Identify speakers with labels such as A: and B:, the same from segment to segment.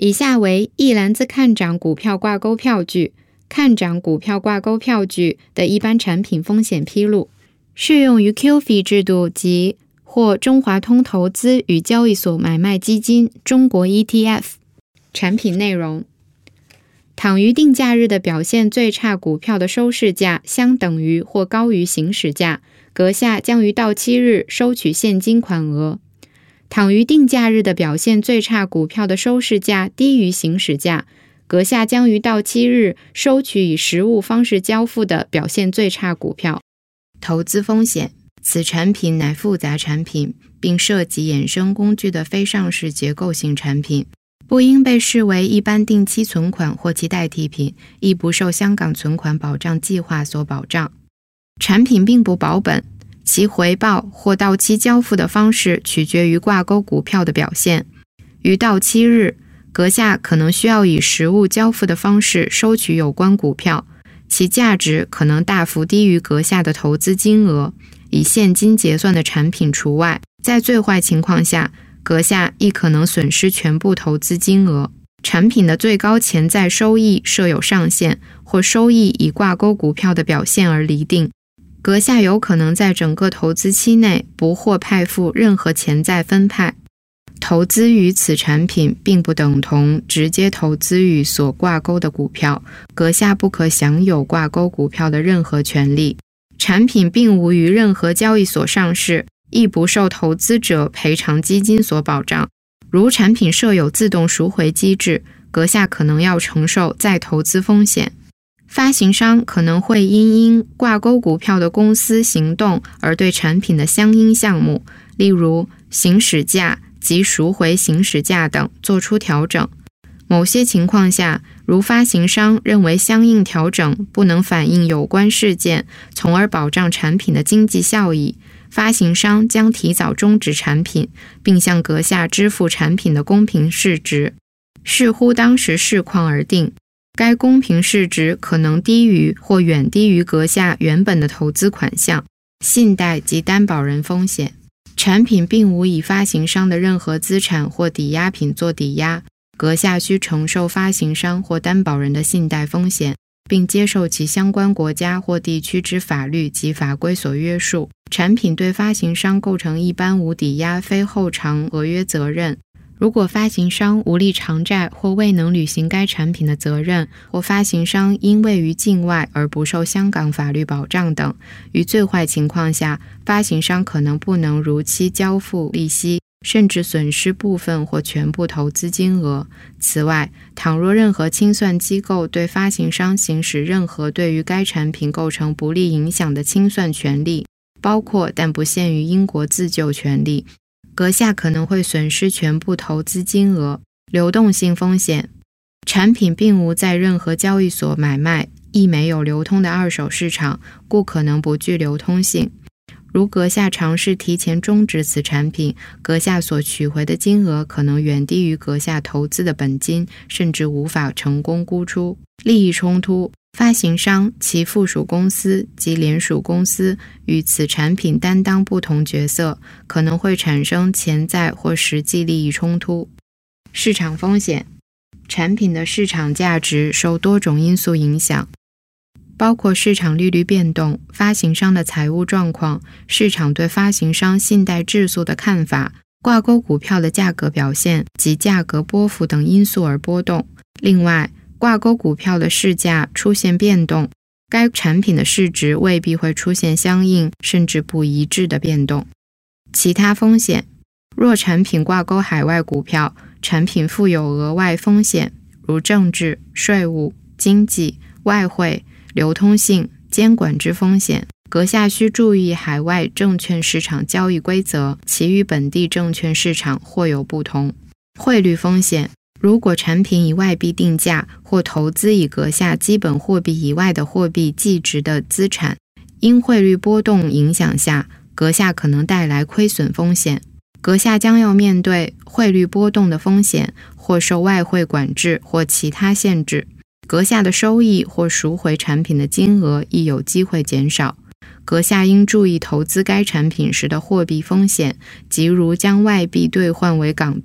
A: 以下为一篮子看涨股票挂钩票据、看涨股票挂钩票据的一般产品风险披露，适用于 QF 制度及或中华通投资与交易所买卖基金中国 ETF。 产品内容：倘于定价日的表现最差股票的收市价相等于或高于行使价，阁下将于到期日收取现金款额；倘于定价日的表现最差股票的收市价低于行使价，阁下将于到期日收取以实物方式交付的表现最差股票。投资风险：此产品乃复杂产品，并涉及衍生工具的非上市结构性产品，不应被视为一般定期存款或其代替品，亦不受香港存款保障计划所保障。产品并不保本，其回报或到期交付的方式取决于挂钩股票的表现。于到期日，阁下可能需要以实物交付的方式收取有关股票，其价值可能大幅低于阁下的投资金额，以现金结算的产品除外。在最坏情况下，阁下亦可能损失全部投资金额。产品的最高潜在收益设有上限，或收益以挂钩股票的表现而厘定。阁下有可能在整个投资期内不获派付任何潜在分派。投资于此产品并不等同直接投资于所挂钩的股票，阁下不可享有挂钩股票的任何权利。产品并无于任何交易所上市，亦不受投资者赔偿基金所保障。如产品设有自动赎回机制，阁下可能要承受再投资风险。发行商可能会因挂钩股票的公司行动而对产品的相应项目，例如行使价及赎回行使价等做出调整。某些情况下，如发行商认为相应调整不能反映有关事件，从而保障产品的经济效益，发行商将提早终止产品，并向阁下支付产品的公平市值，视乎当时市况而定。该公平市值可能低于或远低于阁下原本的投资款项。信贷及担保人风险：产品并无以发行商的任何资产或抵押品做抵押，阁下需承受发行商或担保人的信贷风险，并接受其相关国家或地区之法律及法规所约束。产品对发行商构成一般无抵押非后偿合约责任。如果发行商无力偿债或未能履行该产品的责任，或发行商因位于境外而不受香港法律保障等，于最坏情况下，发行商可能不能如期交付利息，甚至损失部分或全部投资金额。此外，倘若任何清算机构对发行商行使任何对于该产品构成不利影响的清算权利，包括但不限于英国自救权利，阁下可能会损失全部投资金额。流动性风险：产品并无在任何交易所买卖，亦没有流通的二手市场，故可能不具流通性。如阁下尝试提前终止此产品，阁下所取回的金额可能远低于阁下投资的本金，甚至无法成功沽出。利益冲突：发行商、其附属公司及联属公司与此产品担当不同角色，可能会产生潜在或实际利益冲突。市场风险：产品的市场价值受多种因素影响，包括市场利率变动、发行商的财务状况、市场对发行商信贷质素的看法、挂钩股票的价格表现及价格波幅等因素而波动。另外，挂钩股票的市价出现变动，该产品的市值未必会出现相应甚至不一致的变动。其他风险：若产品挂钩海外股票，产品负有额外风险，如政治、税务、经济、外汇、流通性、监管之风险。阁下需注意海外证券市场交易规则，其与本地证券市场或有不同。汇率风险：如果产品以外币定价，或投资以阁下基本货币以外的货币计值的资产，因汇率波动影响下，阁下可能带来亏损风险。阁下将要面对汇率波动的风险，或受外汇管制或其他限制。阁下的收益或赎回产品的金额亦有机会减少。阁下应注意投资该产品时的货币风险，即如将外币兑换为港币，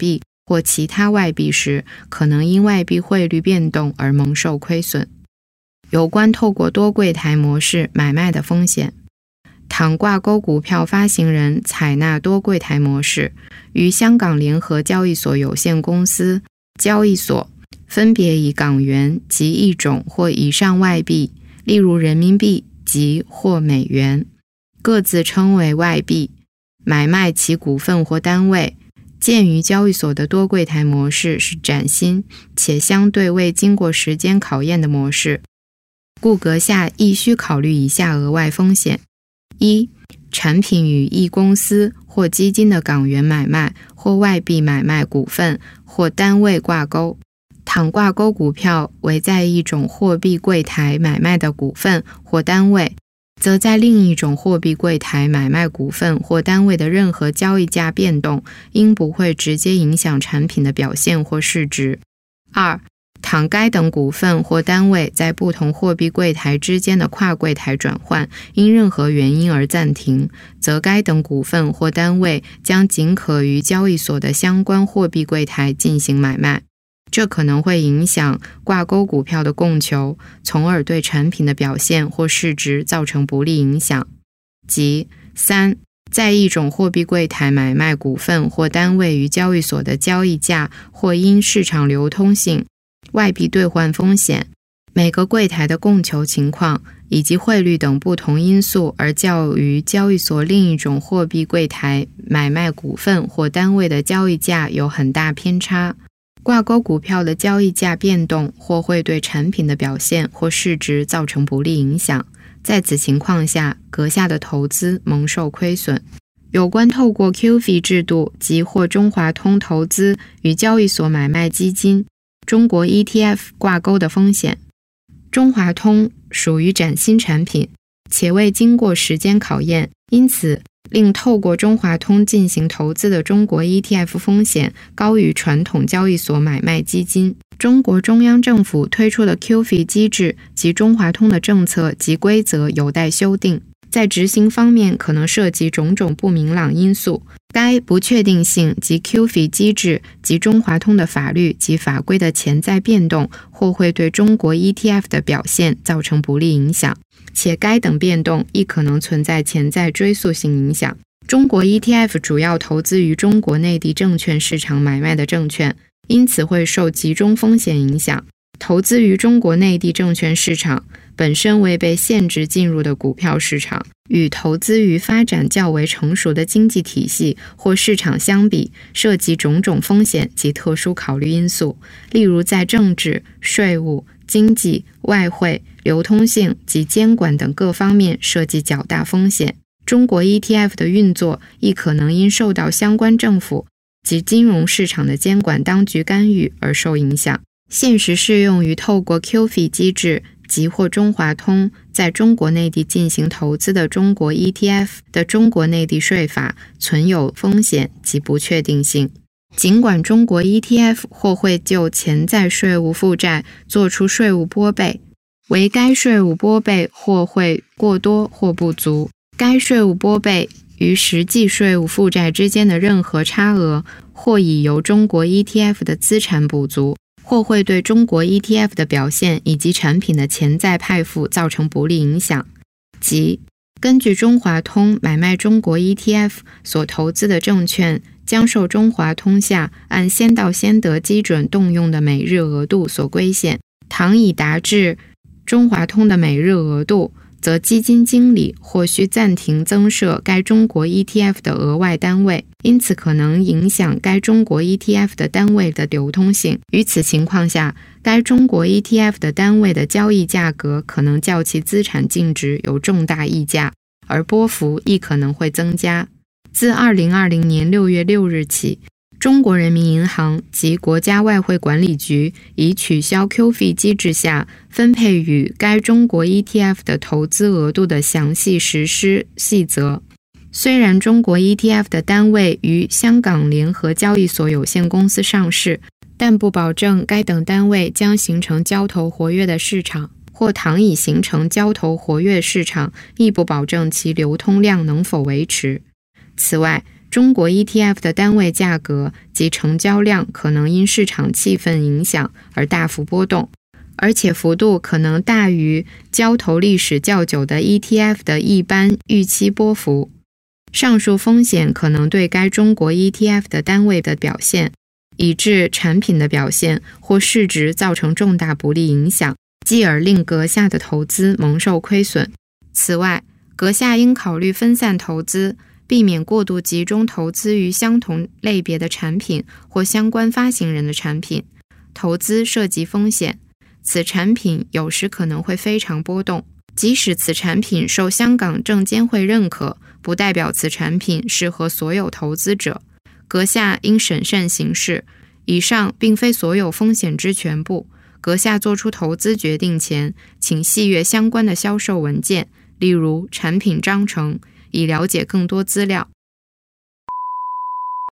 A: 或其他外币时，可能因外币汇率变动而蒙受亏损。有关透过多柜台模式买卖的风险，倘挂钩股票发行人采纳多柜台模式，与香港联合交易所有限公司交易所分别以港元及一种或以上外币，例如人民币及或美元，各自称为外币，买卖其股份或单位。鉴于交易所的多柜台模式是崭新且相对未经过时间考验的模式，故阁下亦需考虑以下额外风险：一、产品与一公司或基金的港元买卖或外币买卖股份或单位挂钩，倘挂钩股票为在一种货币柜台买卖的股份或单位，则在另一种货币柜台买卖股份或单位的任何交易价变动，应不会直接影响产品的表现或市值。二、倘该等股份或单位在不同货币柜台之间的跨柜台转换因任何原因而暂停，则该等股份或单位将仅可于交易所的相关货币柜台进行买卖，这可能会影响挂钩股票的供求，从而对产品的表现或市值造成不利影响。即三、在一种货币柜台买卖股份或单位于交易所的交易价或因市场流通性、外币兑换风险、每个柜台的供求情况以及汇率等不同因素而较于交易所另一种货币柜台买卖股份或单位的交易价有很大偏差，挂钩股票的交易价变动或会对产品的表现或市值造成不利影响。在此情况下，阁下的投资蒙受亏损。有关透过 QF 制度及或中华通投资与交易所买卖基金、中国 ETF 挂钩的风险。中华通属于崭新产品，且未经过时间考验，因此令透过中华通进行投资的中国 ETF 风险高于传统交易所买卖基金。中国中央政府推出的 QF 机制及中华通的政策及规则有待修订，在执行方面可能涉及种种不明朗因素，该不确定性及 QF 机制及中华通的法律及法规的潜在变动，或会对中国 ETF 的表现造成不利影响，且该等变动亦可能存在潜在追溯性影响。中国 ETF 主要投资于中国内地证券市场买卖的证券，因此会受集中风险影响。投资于中国内地证券市场本身为被限制进入的股票市场，与投资于发展较为成熟的经济体系或市场相比，涉及种种风险及特殊考虑因素，例如在政治、税务、经济、外汇、流通性及监管等各方面涉及较大风险。中国 ETF 的运作亦可能因受到相关政府及金融市场的监管当局干预而受影响。现时适用于透过 QF 机制及或中华通在中国内地进行投资的中国 ETF 的中国内地税法存有风险及不确定性。尽管中国 ETF 或会就潜在税务负债做出税务拨备，为该税务拨备或会过多或不足，该税务拨备与实际税务负债之间的任何差额，或已由中国 ETF 的资产补足，或会对中国 ETF 的表现以及产品的潜在派付造成不利影响。即根据中华通买卖中国 ETF 所投资的证券，将受中华通下按先到先得基准动用的每日额度所规限，倘已达至中华通的每日额度，则基金经理或需暂停增设该中国 ETF 的额外单位，因此可能影响该中国 ETF 的单位的流通性。于此情况下，该中国 ETF 的单位的交易价格可能较其资产净值有重大溢价，而波幅亦可能会增加。自2020年6月6日起，中国人民银行及国家外汇管理局已取消 QF 机制下分配与该中国 ETF 的投资额度的详细实施细则。虽然中国 ETF 的单位于香港联合交易所有限公司上市，但不保证该等单位将形成交投活跃的市场，或倘已形成交投活跃市场，亦不保证其流通量能否维持。此外， 中国 ETF 的单位价格及成交量可能因市场气氛影响而大幅波动，而且幅度可能大于交投历史较久的 ETF 的一般预期波幅。上述风险可能对该中国 ETF 的单位的表现，以致产品的表现或市值造成重大不利影响，继而令阁下的投资蒙受亏损。此外，阁下应考虑分散投资，避免过度集中投资于相同类别的产品或相关发行人的产品。投资涉及风险，此产品有时可能会非常波动。即使此产品受香港证监会认可，不代表此产品适合所有投资者。阁下应审慎行事。以上并非所有风险之全部。阁下做出投资决定前，请细阅相关的销售文件，例如产品章程，以了解更多资料。